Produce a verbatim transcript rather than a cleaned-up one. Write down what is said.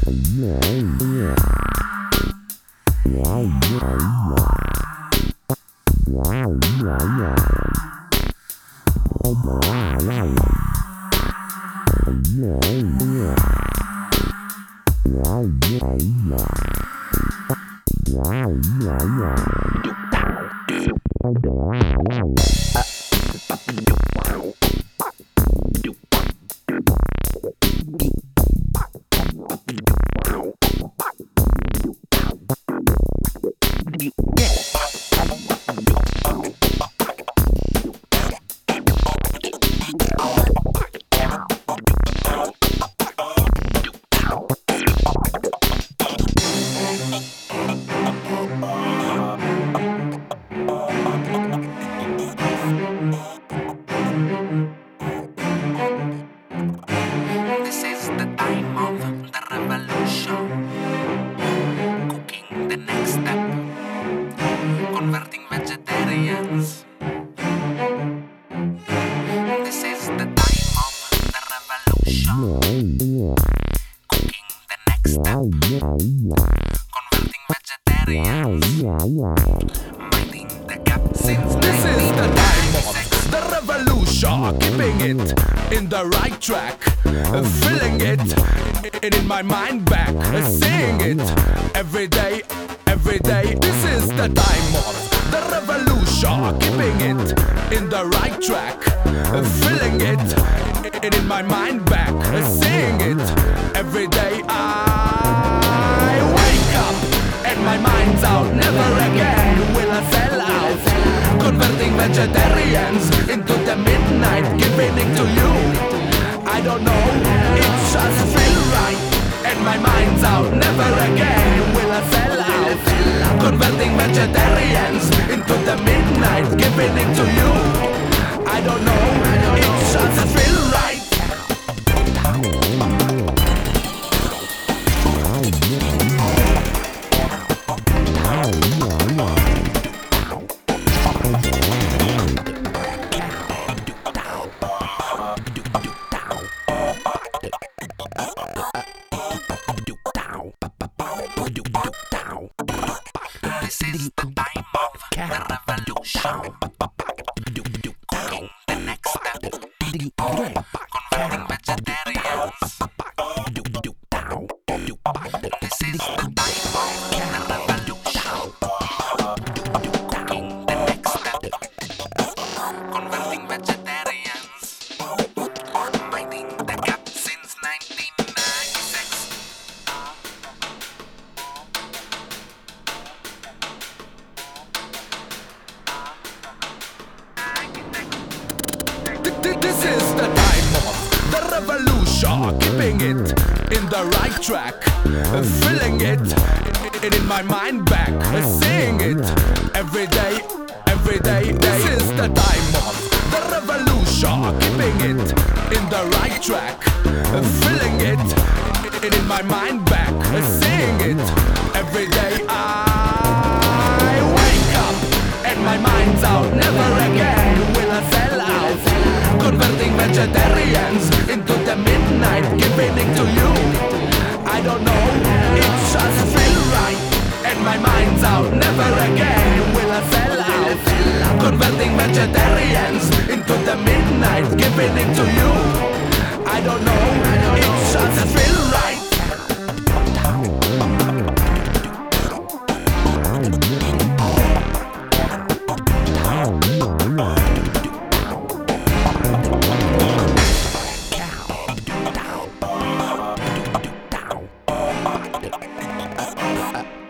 This is the time of the revolution. Cooking the next step. Converting vegetarians. This is the time of the revolution. Cooking the next step. Converting vegetarians. Minding the gap since This is the time of the revolution. Keeping it in the right track, feeling it, it in my mind back, seeing it every day, every day. This is the time of the revolution. Keeping it in the right track, feeling it, it in my mind back, seeing it every day. I wake up and my mind's out. Never again will I sell out. Converting vegetarians into the midnight, giving it to you. I don't know, it just feel right. And my mind's out. Never again will I sell out. Converting vegetarians into the midnight, giving it to you. I don't know, it just feel right. This is the time of the revolution. Cooking the next step. Converting vegetarians. This is the time of the revolution. Cooking the next step. Converting vegetarians. Minding the gap since nineteen ninety-six. This is the time of the revolution. Keeping it in the right track, feeling it, it in my mind back, seeing it every day, every day. This is the time of the revolution. Keeping it in the right track, feeling it, it in my mind back, seeing it every day. I wake up and my mind's out. Never again will I sell out. Converting vegetarians into the midnight, giving it to you. I don't know, it just feel right. And my mind's out. Never again will I sell out. Converting vegetarians into the midnight, giving it to you. I don't know, it just feel right. Down.